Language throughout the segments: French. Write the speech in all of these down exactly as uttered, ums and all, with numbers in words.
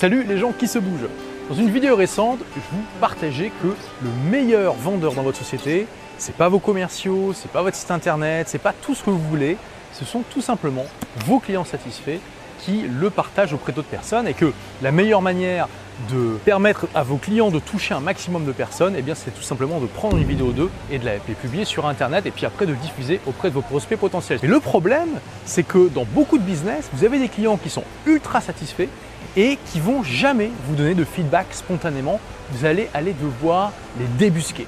Salut les gens qui se bougent. Dans une vidéo récente, je vous partageais que le meilleur vendeur dans votre société, c'est pas vos commerciaux, c'est pas votre site internet, c'est pas tout ce que vous voulez, ce sont tout simplement vos clients satisfaits qui le partagent auprès d'autres personnes et que la meilleure manière de permettre à vos clients de toucher un maximum de personnes, eh bien c'est tout simplement de prendre une vidéo d'eux et de la les publier sur internet et puis après de diffuser auprès de vos prospects potentiels. Et le problème, c'est que dans beaucoup de business, vous avez des clients qui sont ultra satisfaits et qui vont jamais vous donner de feedback spontanément. Vous allez aller devoir les débusquer.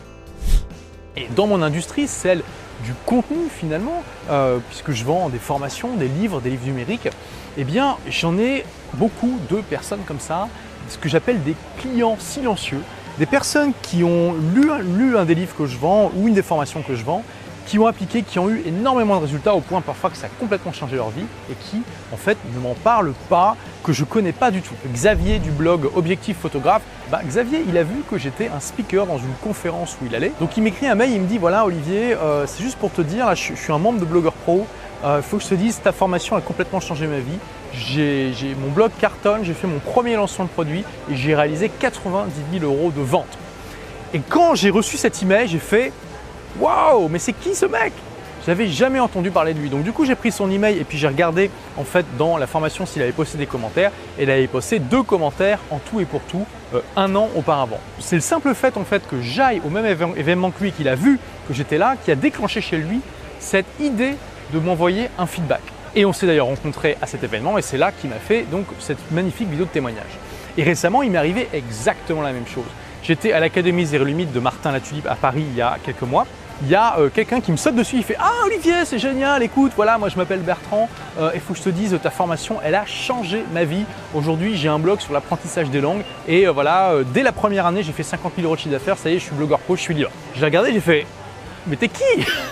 Et dans mon industrie, celle du contenu finalement, euh, puisque je vends des formations, des livres, des livres numériques, eh bien j'en ai beaucoup de personnes comme ça, ce que j'appelle des clients silencieux, des personnes qui ont lu, lu un des livres que je vends ou une des formations que je vends, qui ont appliqué, qui ont eu énormément de résultats au point parfois que ça a complètement changé leur vie et qui en fait ne m'en parlent pas, que je ne connais pas du tout. Xavier du blog Objectif Photographe, bah, Xavier il a vu que j'étais un speaker dans une conférence où il allait, donc il m'écrit un mail, il me dit voilà Olivier, euh, c'est juste pour te dire, là je, je suis un membre de Blogueur Pro, il euh, faut que je te dise ta formation a complètement changé ma vie. J'ai, j'ai, mon blog cartonne, j'ai fait mon premier lancement de produit et j'ai réalisé quatre-vingt-dix mille euros de vente. Et quand j'ai reçu cet email, j'ai fait waouh, mais c'est qui ce mec? J'avais jamais entendu parler de lui. Donc du coup, j'ai pris son email et puis j'ai regardé en fait dans la formation s'il avait posté des commentaires. Et il avait posté deux commentaires en tout et pour tout euh, un an auparavant. C'est le simple fait en fait que j'aille au même événement que lui, qu'il a vu que j'étais là, qui a déclenché chez lui cette idée de m'envoyer un feedback. Et on s'est d'ailleurs rencontrés à cet événement et c'est là qu'il m'a fait donc cette magnifique vidéo de témoignage. Et récemment, il m'est arrivé exactement la même chose. J'étais à l'Académie Zéro Limite de Martin Latulippe à Paris il y a quelques mois. Il y a euh, quelqu'un qui me saute dessus, il fait « Ah Olivier, c'est génial, écoute, voilà, moi je m'appelle Bertrand, il euh, faut que je te dise, ta formation, elle a changé ma vie. Aujourd'hui, j'ai un blog sur l'apprentissage des langues et euh, voilà, euh, dès la première année, j'ai fait cinquante mille euros de chiffre d'affaires, ça y est, je suis blogueur pro, je suis libre. » J'ai regardé, j'ai fait « Mais t'es qui ?»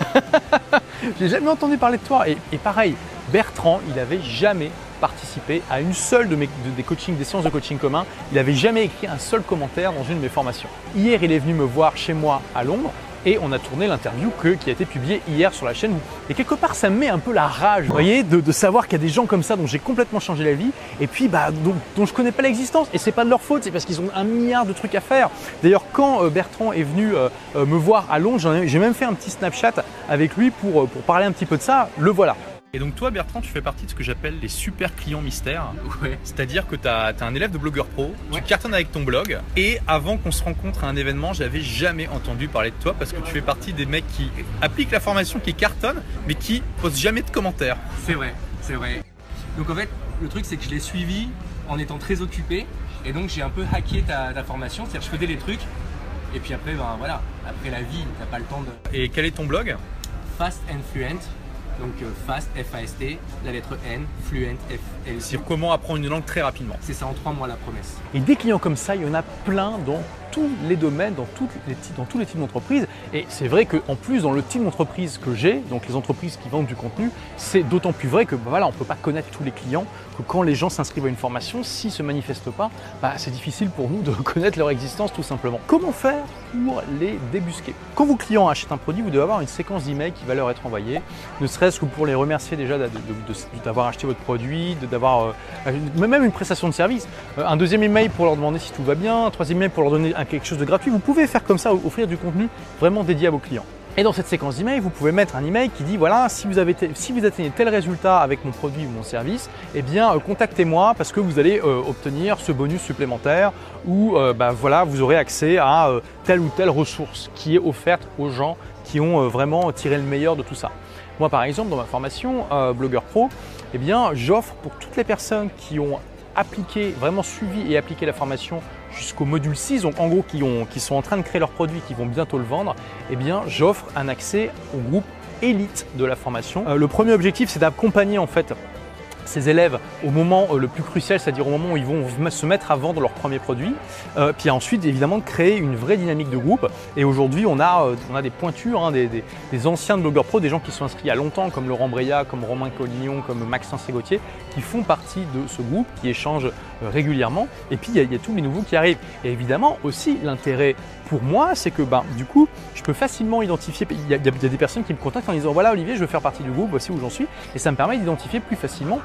J'ai jamais entendu parler de toi. Et, et pareil, Bertrand, il n'avait jamais participé à une seule de mes, de, des, coachings, des séances de coaching commun. Il n'avait jamais écrit un seul commentaire dans une de mes formations. Hier, il est venu me voir chez moi à Londres et on a tourné l'interview qui a été publiée hier sur la chaîne. Et quelque part, ça me met un peu la rage, vous voyez, de, de savoir qu'il y a des gens comme ça dont j'ai complètement changé la vie et puis bah, dont, dont je ne connais pas l'existence. Et ce n'est pas de leur faute, c'est parce qu'ils ont un milliard de trucs à faire. D'ailleurs, quand euh, Bertrand est venu euh, euh, me voir à Londres, j'ai même fait un petit Snapchat avec lui pour, euh, pour parler un petit peu de ça. Le voilà. Et donc toi Bertrand, tu fais partie de ce que j'appelle les super clients mystères. Ouais. C'est-à-dire que tu as un élève de blogueur pro, ouais. Tu cartonnes avec ton blog et avant qu'on se rencontre à un événement, j'avais jamais entendu parler de toi parce que tu fais partie des mecs qui appliquent la formation, qui cartonnent mais qui posent jamais de commentaires. C'est vrai, c'est vrai. Donc en fait, le truc c'est que je l'ai suivi en étant très occupé et donc j'ai un peu hacké ta, ta formation, c'est-à-dire je faisais des trucs et puis après, ben voilà, après la vie, t'as pas le temps de… Et quel est ton blog? Fast and Fluent. Donc euh, Fast, F A S T, la lettre N, Fluent, F L U. C'est comment apprendre une langue très rapidement. C'est ça, en trois mois la promesse. Et des clients comme ça, il y en a plein dans tous les domaines, dans, toutes les, dans tous les types d'entreprises. Et c'est vrai qu'en plus, dans le type d'entreprise que j'ai, donc les entreprises qui vendent du contenu, c'est d'autant plus vrai que bah, voilà, on ne peut pas connaître tous les clients, que quand les gens s'inscrivent à une formation, s'ils ne se manifestent pas, bah, c'est difficile pour nous de connaître leur existence tout simplement. Comment faire pour les débusquer? Quand vos clients achètent un produit, vous devez avoir une séquence d'emails qui va leur être envoyée, ne serait-ce que pour les remercier déjà d'avoir acheté votre produit, d'avoir euh, même une prestation de service. Euh, un deuxième email pour leur demander si tout va bien, un troisième email pour leur donner un, quelque chose de gratuit. Vous pouvez faire comme ça, offrir du contenu vraiment dédié à vos clients. Et dans cette séquence d'email, vous pouvez mettre un email qui dit voilà, si vous, avez si vous atteignez tel résultat avec mon produit ou mon service, eh bien euh, contactez-moi parce que vous allez euh, obtenir ce bonus supplémentaire ou euh, bah, voilà, vous aurez accès à euh, telle ou telle ressource qui est offerte aux gens qui ont euh, vraiment tiré le meilleur de tout ça. Moi par exemple, dans ma formation euh, Blogueur Pro, eh bien j'offre pour toutes les personnes qui ont appliqué, vraiment suivi et appliqué la formation jusqu'au module six, donc en gros qui, ont, qui sont en train de créer leur produit, qui vont bientôt le vendre, eh bien j'offre un accès au groupe élite de la formation. Euh, le premier objectif, c'est d'accompagner en fait ces élèves au moment euh, le plus crucial, c'est-à-dire au moment où ils vont se mettre à vendre leur premier produit, euh, puis ensuite évidemment de créer une vraie dynamique de groupe. Et aujourd'hui on a, euh, on a des pointures, hein, des, des, des anciens de blogueurs pro, des gens qui sont inscrits il y a longtemps comme Laurent Breillat, comme Romain Collignon, comme Maxence Gauthier, qui font partie de ce groupe, qui échangent euh, régulièrement. Et puis il y, a, il y a tous les nouveaux qui arrivent. Et évidemment aussi l'intérêt pour moi, c'est que ben, du coup, je peux facilement identifier, il y, a, il y a des personnes qui me contactent en disant voilà Olivier, je veux faire partie du groupe, voici où j'en suis, et ça me permet d'identifier plus facilement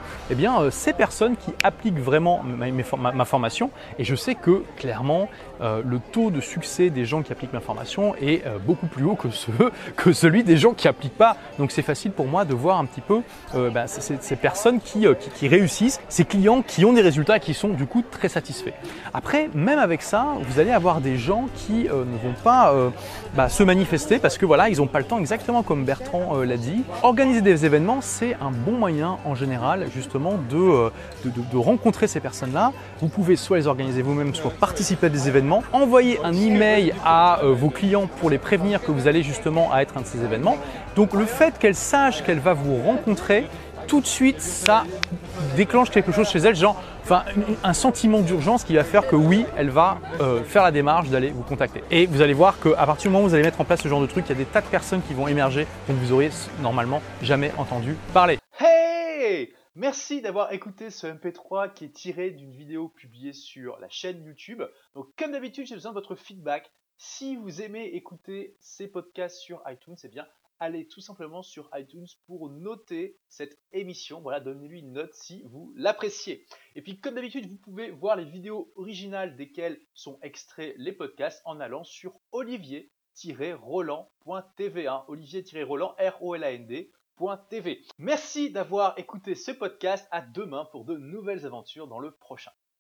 eh bien, euh, ces personnes qui appliquent vraiment ma, ma, ma formation, et je sais que clairement, euh, le taux de succès des gens qui appliquent ma formation est euh, beaucoup plus haut que, ceux, que celui des gens qui n'appliquent pas. Donc c'est facile pour moi de voir un petit peu euh, bah, ces, ces personnes qui, euh, qui, qui réussissent, ces clients qui ont des résultats et qui sont du coup très satisfaits. Après, même avec ça, vous allez avoir des gens qui euh, ne vont pas euh, bah, se manifester parce que voilà, ils n'ont pas le temps, exactement comme Bertrand euh, l'a dit. Organiser des événements, c'est un bon moyen en général justement de, euh, de, de, de rencontrer ces personnes-là. Vous pouvez soit les organiser vous-même, soit participer à des événements, envoyer un email à euh, vos clients pour les prévenir que vous allez justement à être un de ces événements. Donc le fait qu'elle sache qu'elle va vous rencontrer, tout de suite, ça déclenche quelque chose chez elle, genre enfin, un sentiment d'urgence qui va faire que oui, elle va euh, faire la démarche d'aller vous contacter. Et vous allez voir qu'à partir du moment où vous allez mettre en place ce genre de truc, il y a des tas de personnes qui vont émerger dont vous auriez normalement jamais entendu parler. Hey! Merci d'avoir écouté ce M P trois qui est tiré d'une vidéo publiée sur la chaîne YouTube. Donc comme d'habitude, j'ai besoin de votre feedback. Si vous aimez écouter ces podcasts sur iTunes, eh bien allez tout simplement sur iTunes pour noter cette émission. Voilà, donnez-lui une note si vous l'appréciez. Et puis comme d'habitude, vous pouvez voir les vidéos originales desquelles sont extraits les podcasts en allant sur olivier tiret roland point t v. Hein, Olivier-Roland, R O L A N D. T V. Merci d'avoir écouté ce podcast. À demain pour de nouvelles aventures dans le prochain.